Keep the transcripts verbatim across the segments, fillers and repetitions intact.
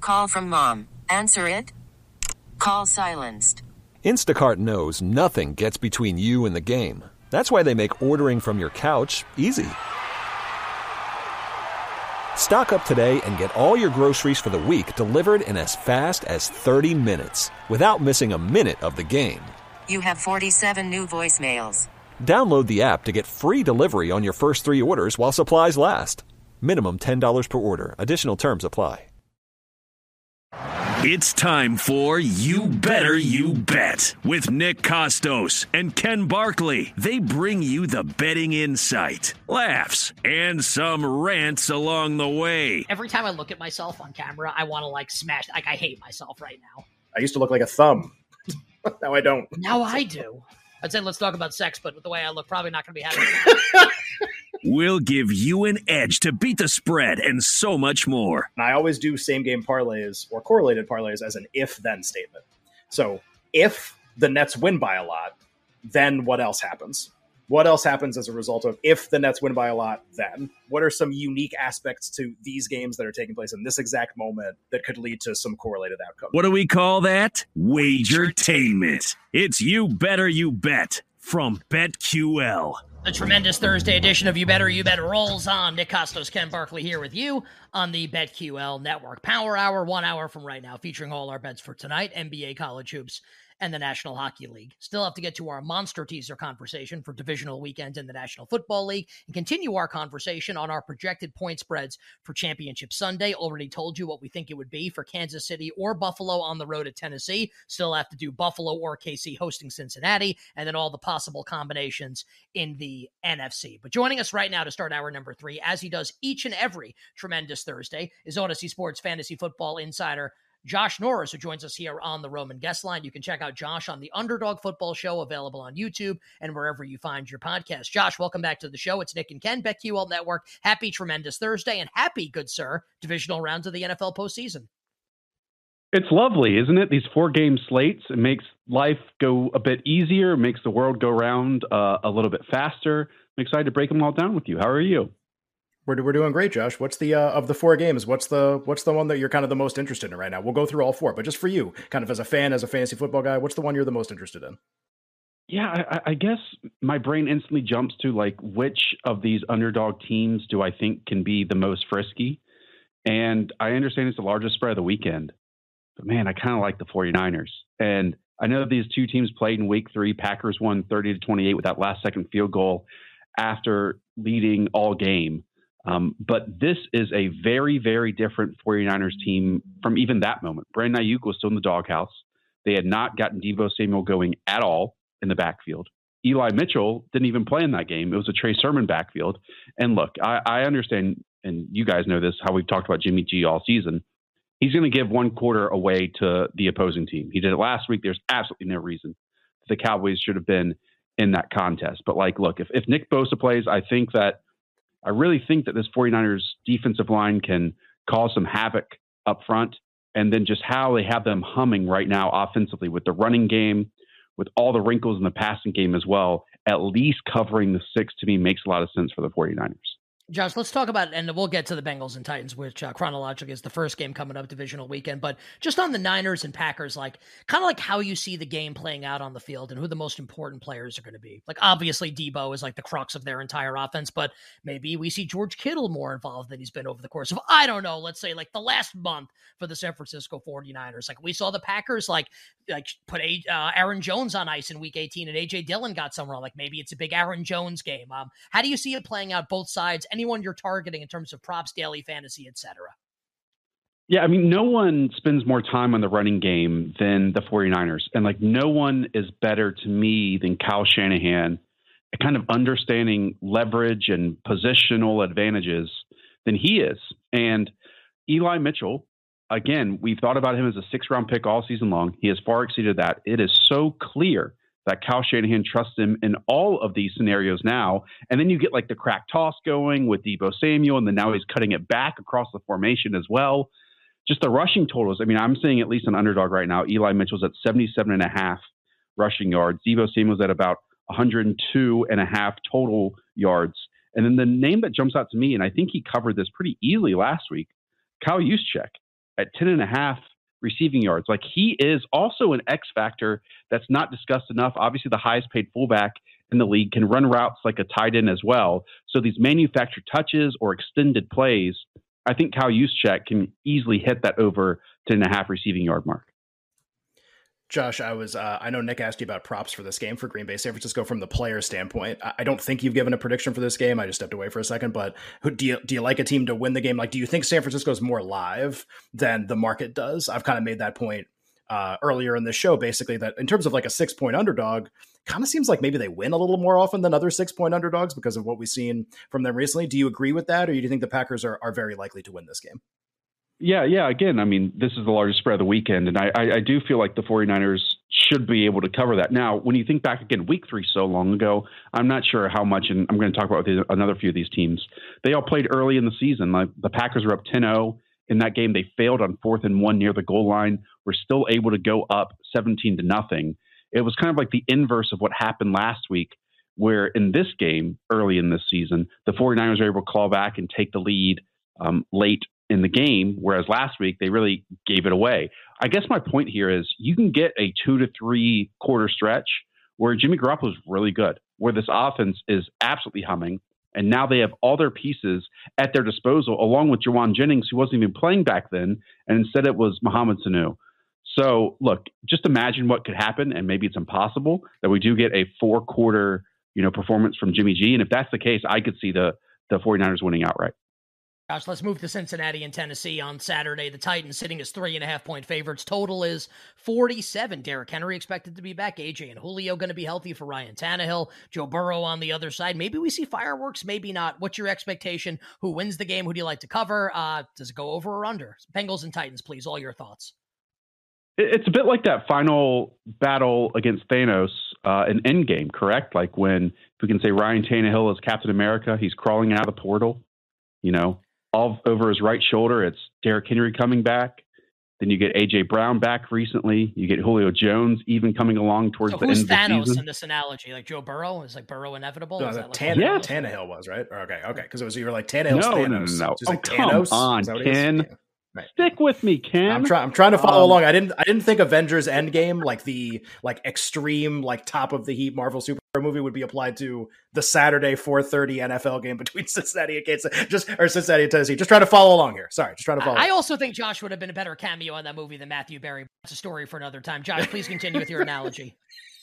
Call from mom. Answer it. Call silenced. Instacart knows nothing gets between you and the game. That's why they make ordering from your couch easy. Stock up today and get all your groceries for the week delivered in as fast as thirty minutes without missing a minute of the game. You have forty-seven new voicemails. Download the app to get free delivery on your first three orders while supplies last. Minimum ten dollars per order. Additional terms apply. It's time for You Better You Bet with Nick Kostos and Ken Barkley. They bring you the betting insight, laughs, and some rants along the way. Every time I look at myself on camera, I want to like smash. Like I hate myself right now. I used to look like a thumb. Now I don't. Now I do. I'd say let's talk about sex, but with the way I look, probably not going to be having it. We'll give you an edge to beat the spread and so much more. And I always do same game parlays or correlated parlays as an if-then statement. So if the Nets win by a lot, then what else happens? What else happens as a result of if the Nets win by a lot, then? What are some unique aspects to these games that are taking place in this exact moment that could lead to some correlated outcomes? What do we call that? Wagertainment. It's You Better You Bet from BetQL. A tremendous Thursday edition of You Better You Bet rolls on. Nick Kostos, Ken Barkley here with you on the BetQL Network. Power Hour, one hour from right now, featuring all our bets for tonight, N B A, college hoops, and the National Hockey League. Still have to get to our monster teaser conversation for divisional weekend in the National Football League and continue our conversation on our projected point spreads for Championship Sunday. Already told you what we think it would be for Kansas City or Buffalo on the road at Tennessee. Still have to do Buffalo or K C hosting Cincinnati, and then all the possible combinations in the N F C. But joining us right now to start hour number three, as he does each and every tremendous Thursday, is Odyssey Sports Fantasy Football Insider Josh Norris, who joins us here on the Roman Guest Line. You can check out Josh on the Underdog Football Show, available on YouTube and wherever you find your podcast. Josh, welcome back to the show. It's Nick and Ken, BetQL Network. Happy tremendous Thursday, and happy, good sir, divisional rounds of the N F L postseason. It's lovely, isn't it? These four-game slates. It makes life go a bit easier. It makes the world go round uh, a little bit faster. I'm excited to break them all down with you. How are you? We're we're doing great, Josh. What's the uh, of the four games? What's the what's the one that you're kind of the most interested in right now? We'll go through all four, but just for you, kind of as a fan, as a fantasy football guy, what's the one you're the most interested in? Yeah, I, I guess my brain instantly jumps to like which of these underdog teams do I think can be the most frisky? And I understand it's the largest spread of the weekend, but man, I kind of like the 49ers. And I know that these two teams played in week three. Packers won thirty to twenty-eight with that last second field goal after leading all game. Um, but this is a very, very different 49ers team from even that moment. Brandon Ayuk was still in the doghouse. They had not gotten Deebo Samuel going at all in the backfield. Eli Mitchell didn't even play in that game. It was a Trey Sermon backfield. And look, I, I understand, and you guys know this, how we've talked about Jimmy G all season. He's going to give one quarter away to the opposing team. He did it last week. There's absolutely no reason the Cowboys should have been in that contest. But like, look, if, if Nick Bosa plays, I think that I really think that this 49ers defensive line can cause some havoc up front, and then just how they have them humming right now offensively with the running game, with all the wrinkles in the passing game as well, at least covering the six to me makes a lot of sense for the 49ers. Josh, let's talk about, and we'll get to the Bengals and Titans, which uh, chronologically is the first game coming up divisional weekend, but just on the Niners and Packers, like kind of like how you see the game playing out on the field and who the most important players are going to be. Like obviously Deebo is like the crux of their entire offense, but maybe we see George Kittle more involved than he's been over the course of, I don't know, let's say like the last month for the San Francisco 49ers. Like we saw the Packers like like put a, uh, Aaron Jones on ice in week eighteen, and A J Dillon got somewhere. Like maybe it's a big Aaron Jones game. Um, how do you see it playing out both sides? Anyone you're targeting in terms of props, daily fantasy, et cetera? Yeah, I mean, no one spends more time on the running game than the 49ers. And like no one is better to me than Kyle Shanahan at kind of understanding leverage and positional advantages than he is. And Eli Mitchell, again, we've thought about him as a six round pick all season long. He has far exceeded that. It is so clear that Kyle Shanahan trusts him in all of these scenarios now. And then you get like the crack toss going with Deebo Samuel, and then now he's cutting it back across the formation as well. Just the rushing totals. I mean, I'm seeing at least an underdog right now. Eli Mitchell's at seventy-seven and a half rushing yards. Deebo Samuel's at about one hundred two and a half total yards. And then the name that jumps out to me, and I think he covered this pretty easily last week, Kyle Juszczyk. at ten and a half receiving yards. Like, he is also an X factor that's not discussed enough. Obviously, the highest paid fullback in the league, can run routes like a tight end as well. So these manufactured touches or extended plays, I think Kyle Juszczyk can easily hit that over ten and a half receiving yard mark. Josh, I was, uh, I know Nick asked you about props for this game for Green Bay, San Francisco from the player standpoint. I, I don't think you've given a prediction for this game. I just stepped away for a second, but who do you, do you like a team to win the game? Like, do you think San Francisco is more live than the market does? I've kind of made that point uh, earlier in the show, basically, that in terms of like a six point underdog, kind of seems like maybe they win a little more often than other six point underdogs because of what we've seen from them recently. Do you agree with that? Or do you think the Packers are, are very likely to win this game? Yeah, yeah. Again, I mean, this is the largest spread of the weekend, and I, I, I do feel like the 49ers should be able to cover that. Now, when you think back again, week three so long ago, I'm not sure how much, and I'm going to talk about with another few of these teams. They all played early in the season. Like, the Packers were up ten oh in that game. They failed on fourth and one near the goal line. Were still able to go up seventeen to nothing. It was kind of like the inverse of what happened last week, where in this game, early in this season, the 49ers were able to claw back and take the lead um, late in the game, whereas last week they really gave it away. I guess my point here is you can get a two to three quarter stretch where Jimmy Garoppolo is really good, where this offense is absolutely humming, and now they have all their pieces at their disposal, along with Jawan Jennings, who wasn't even playing back then, and instead it was Mohamed Sanu. So, look, just imagine what could happen, and maybe it's impossible, that we do get a four-quarter, you know, performance from Jimmy G, and if that's the case, I could see the the 49ers winning outright. Gosh, let's move to Cincinnati and Tennessee on Saturday. The Titans sitting as three and a half point favorites. Total is forty-seven. Derrick Henry expected to be back. A J and Julio going to be healthy for Ryan Tannehill. Joe Burrow on the other side. Maybe we see fireworks, maybe not. What's your expectation? Who wins the game? Who do you like to cover? Uh, does it go over or under? Bengals and Titans, please. All your thoughts. It's a bit like that final battle against Thanos uh, in Endgame, correct? Like when, if we can say Ryan Tannehill is Captain America, he's crawling out of the portal, you know, all over his right shoulder. It's Derrick Henry coming back. Then you get A J Brown back recently. You get Julio Jones even coming along towards so the end of the Thanos season. in this analogy? Like Joe Burrow? Is like Burrow inevitable? No, is that that Tan- like yeah, Tannehill was, right? Or, okay, okay. Because it was either like Tannehill's no, Thanos. no, no, no. So Oh, like come Thanos? on, Ken. Yeah. Right. Stick with me, Ken. I'm trying. I'm trying to follow um, along. I didn't. I didn't think Avengers Endgame, like the like extreme, like top of the heap Marvel superhero movie, would be applied to the Saturday four thirty N F L game between Cincinnati and Kansas, just or Cincinnati and Tennessee. Just trying to follow along here. Sorry, just trying to follow. I, I also think Josh would have been a better cameo in that movie than Matthew Berry. That's a story for another time. Josh, please continue with your analogy.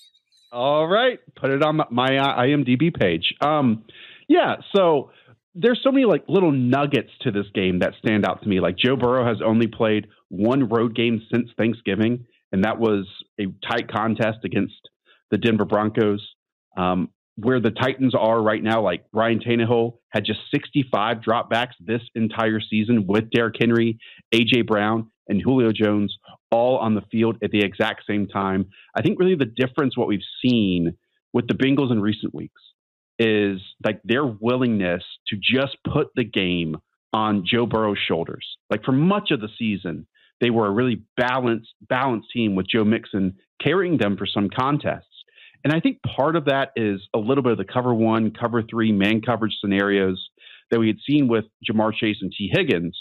All right, put it on my I M D B page. Um, yeah, so. There's so many like little nuggets to this game that stand out to me. Like Joe Burrow has only played one road game since Thanksgiving, and that was a tight contest against the Denver Broncos. Um, where the Titans are right now, like Ryan Tannehill had just sixty-five dropbacks this entire season with Derrick Henry, A J Brown, and Julio Jones all on the field at the exact same time. I think really the difference, what we've seen with the Bengals in recent weeks, is like their willingness to just put the game on Joe Burrow's shoulders. Like for much of the season, they were a really balanced, balanced team with Joe Mixon carrying them for some contests. And I think part of that is a little bit of the cover one, cover three, man coverage scenarios that we had seen with Jamar Chase and T. Higgins.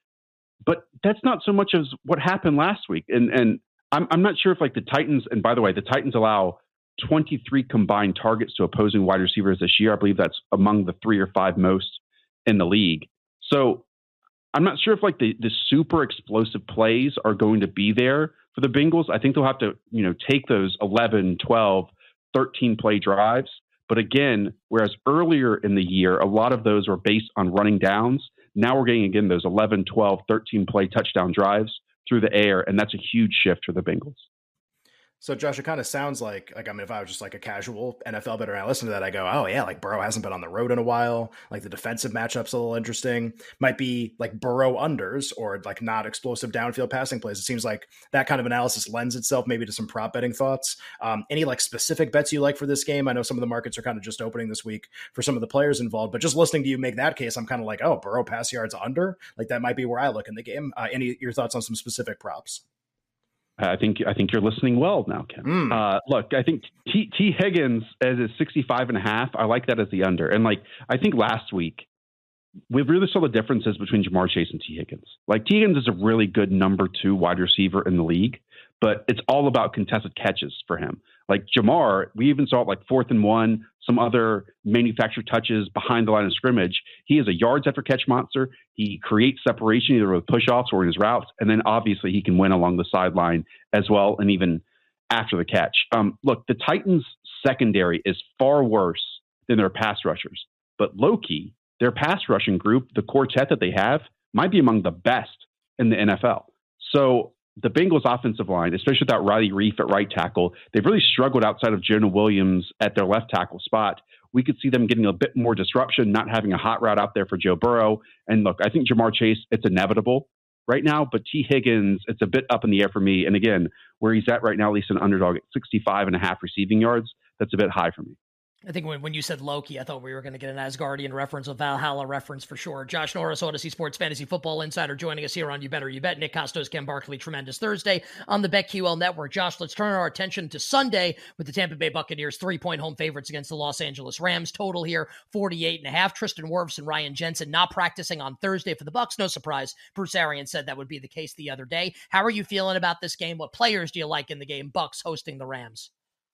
But that's not so much as what happened last week. And and I'm I'm not sure if like the Titans, and by the way, the Titans allow twenty-three combined targets to opposing wide receivers this year. I believe that's among the three or five most in the league. So I'm not sure if like the, the super explosive plays are going to be there for the Bengals. I think they'll have to, you know, take those eleven, twelve, thirteen play drives. But again, whereas earlier in the year, a lot of those were based on running downs. Now we're getting, again, those eleven, twelve, thirteen play touchdown drives through the air. And that's a huge shift for the Bengals. So, Josh, it kind of sounds like, like, I mean, if I was just like a casual N F L better, and I listen to that, I go, oh, yeah, like Burrow hasn't been on the road in a while. Like the defensive matchup's a little interesting. Might be like Burrow unders or like not explosive downfield passing plays. It seems like that kind of analysis lends itself maybe to some prop betting thoughts. Um, any like specific bets you like for this game? I know some of the markets are kind of just opening this week for some of the players involved, but just listening to you make that case, I'm kind of like, oh, Burrow pass yards under? Like that might be where I look in the game. Uh, any your thoughts on some specific props? I think I think you're listening well now, Ken. Mm. Uh, look, I think T, T Higgins as is sixty-five and a half. I like that as the under. And like I think last week we really saw the differences between Jamar Chase and T. Higgins. Like, T. Higgins is a really good number two wide receiver in the league, but it's all about contested catches for him. Like Jamar, we even saw it like fourth and one, some other manufactured touches behind the line of scrimmage. He is a yards after catch monster. He creates separation either with push-offs or in his routes. And then obviously he can win along the sideline as well, and even after the catch. Um, look, the Titans secondary is far worse than their pass rushers, but low-key, their pass rushing group, the quartet that they have, might be among the best in the N F L. So the Bengals offensive line, especially without Riley Reif at right tackle, they've really struggled outside of Jonah Williams at their left tackle spot. We could see them getting a bit more disruption, not having a hot route out there for Joe Burrow. And look, I think Jamar Chase, it's inevitable right now, but T. Higgins, it's a bit up in the air for me. And again, where he's at right now, at least an underdog at sixty-five and a half receiving yards, that's a bit high for me. I think when, when you said Loki, I thought we were going to get an Asgardian reference, a Valhalla reference for sure. Josh Norris, Odyssey Sports Fantasy Football Insider, joining us here on You Better You Bet. Nick Costos, Ken Barkley, tremendous Thursday on the BetQL Network. Josh, let's turn our attention to Sunday with the Tampa Bay Buccaneers three-point home favorites against the Los Angeles Rams. Total here, forty-eight and a half. Tristan Wirfs and Ryan Jensen not practicing on Thursday for the Bucs. No surprise. Bruce Arians said that would be the case the other day. How are you feeling about this game? What players do you like in the game? Bucs hosting the Rams.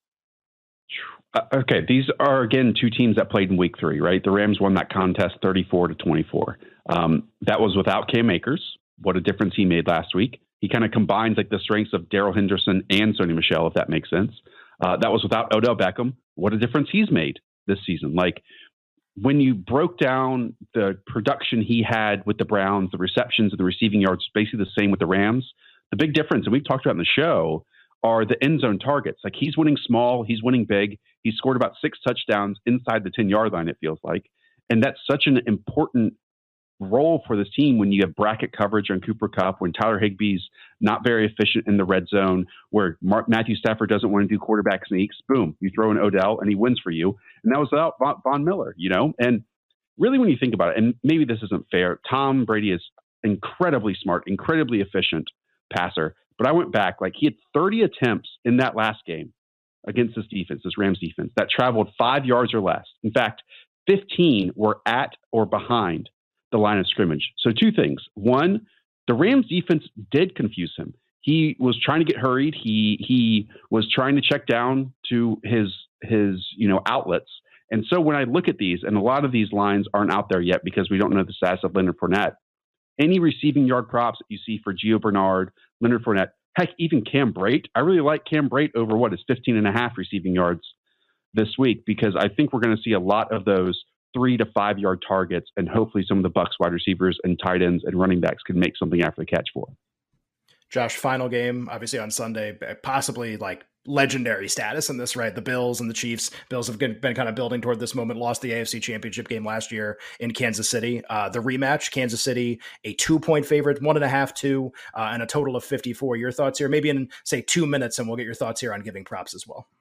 Uh, okay, these are, again, two teams that played in week three, right? The Rams won that contest thirty-four to twenty-four. Um, that was without Cam Akers. What a difference he made last week. He kind of combines like the strengths of Darrell Henderson and Sony Michel, if that makes sense. Uh, that was without Odell Beckham. What a difference he's made this season. Like, when you broke down the production he had with the Browns, the receptions and the receiving yards, basically the same with the Rams. The big difference, and we've talked about in the show, are the end zone targets. Like, he's winning small, he's winning big. He scored about six touchdowns inside the ten-yard line, it feels like. And that's such an important role for this team when you have bracket coverage on Cooper Kupp, when Tyler Higbee's not very efficient in the red zone, where Mark, Matthew Stafford doesn't want to do quarterback sneaks. Boom, you throw in Odell and he wins for you. And that was without Von, Von Miller, you know? And really, when you think about it, and maybe this isn't fair, Tom Brady is incredibly smart, incredibly efficient passer. But I went back, like, he had thirty attempts in that last game against this defense, this Rams defense, that traveled five yards or less. In fact, fifteen were at or behind the line of scrimmage. So two things. One, the Rams defense did confuse him. He was trying to get hurried. He he was trying to check down to his his you know outlets. And so when I look at these, and a lot of these lines aren't out there yet because we don't know the status of Leonard Fournette, any receiving yard props that you see for Gio Bernard, Leonard Fournette, heck, even Cam Brate. I really like Cam Brate over what is fifteen and a half receiving yards this week, because I think we're going to see a lot of those three to five yard targets, and hopefully some of the Bucs wide receivers and tight ends and running backs can make something after the catch for them. Josh, final game, obviously on Sunday, possibly like legendary status in this, right? The Bills and the Chiefs. Bills have been kind of building toward this moment, lost the A F C Championship game last year in Kansas City. Uh, the rematch, Kansas City, a two-point favorite, one and a half, two, uh, and a total of fifty-four. Your thoughts here? Maybe in, say, two minutes, and we'll get your thoughts here on giving props as well.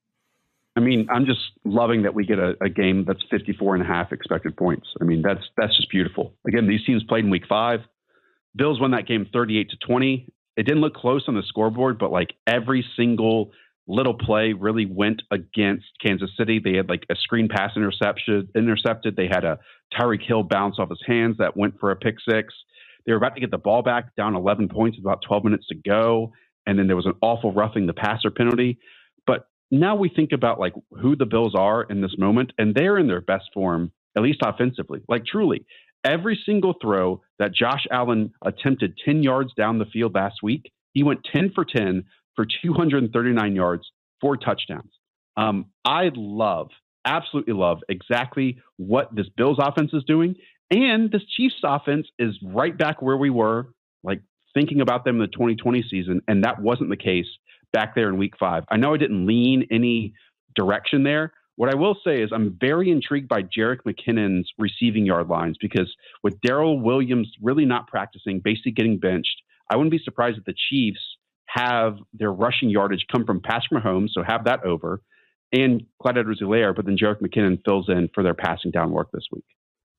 I mean, I'm just loving that we get a, a game that's fifty-four and a half expected points. I mean, that's that's just beautiful. Again, these teams played in week five. Bills won that game thirty-eight to twenty. It didn't look close on the scoreboard, but like every single little play really went against Kansas City. They had like a screen pass interception intercepted. They had a Tyreek Hill bounce off his hands that went for a pick six. They were about to get the ball back, down eleven points with about twelve minutes to go. And then there was an awful roughing the passer penalty. But now we think about like who the Bills are in this moment, and they're in their best form, at least offensively. Like truly, every single throw that Josh Allen attempted ten yards down the field last week, he went ten for ten for two hundred thirty-nine yards, four touchdowns. Um, I love, absolutely love exactly what this Bills offense is doing. And this Chiefs offense is right back where we were, like thinking about them in the twenty twenty season. And that wasn't the case back there in week five. I know I didn't lean any direction there. What I will say is I'm very intrigued by Jerick McKinnon's receiving yard lines, because with Darrell Williams really not practicing, basically getting benched, I wouldn't be surprised if the Chiefs have their rushing yardage come from Patrick Mahomes, so have that over, and Clyde Edwards-Helaire, but then Jerick McKinnon fills in for their passing down work this week.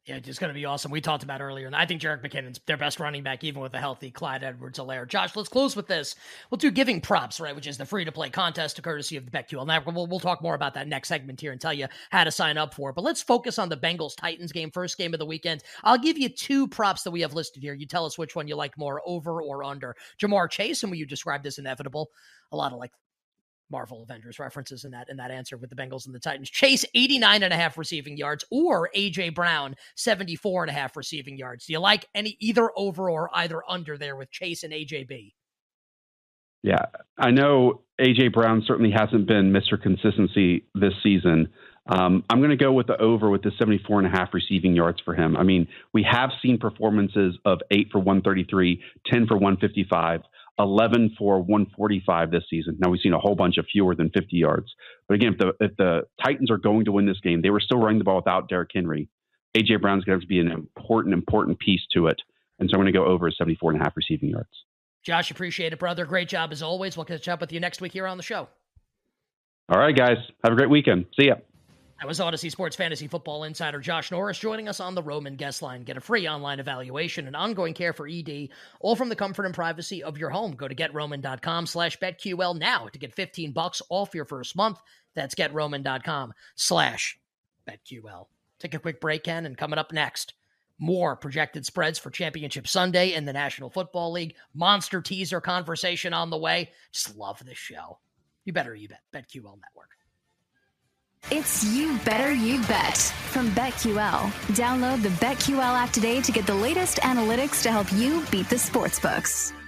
Yeah, it's going to be awesome. We talked about earlier, and I think Jerick McKinnon's their best running back, even with a healthy Clyde Edwards-Helaire. Josh, let's close with this. We'll do Giving Props, right, which is the free-to-play contest, courtesy of the BetQL Network. We'll, we'll talk more about that next segment here and tell you how to sign up for it. But let's focus on the Bengals-Titans game, first game of the weekend. I'll give you two props that we have listed here. You tell us which one you like more, over or under. Jamar Chase, and what you described as inevitable. A lot of, like, Marvel Avengers references in that in that answer with the Bengals and the Titans. Chase, eighty-nine and a half receiving yards, or A J Brown, seventy-four and a half receiving yards. Do you like any either over or either under there with Chase and A J B? Yeah, I know A J Brown certainly hasn't been Mister Consistency this season. Um, I'm going to go with the over with the seventy-four and a half receiving yards for him. I mean, we have seen performances of eight for one thirty-three, ten for one fifty-five, eleven for one forty-five this season. Now we've seen a whole bunch of fewer than fifty yards. But again, if the, if the Titans are going to win this game, they were still running the ball without Derrick Henry. A J Brown's going to have to be an important, important piece to it. And so I'm going to go over seventy-four and a half receiving yards. Josh, appreciate it, brother. Great job as always. We'll catch up with you next week here on the show. All right, guys. Have a great weekend. See ya. That was Odyssey Sports Fantasy Football Insider Josh Norris joining us on the Roman Guest Line. Get a free online evaluation and ongoing care for E D, all from the comfort and privacy of your home. Go to GetRoman.com slash BetQL now to get fifteen bucks off your first month. That's GetRoman.com slash BetQL. Take a quick break, Ken, and coming up next, more projected spreads for Championship Sunday in the National Football League. Monster teaser conversation on the way. Just love this show. You better, you bet. BetQL Network. It's You Better You Bet from BetQL. Download the BetQL app today to get the latest analytics to help you beat the sportsbooks.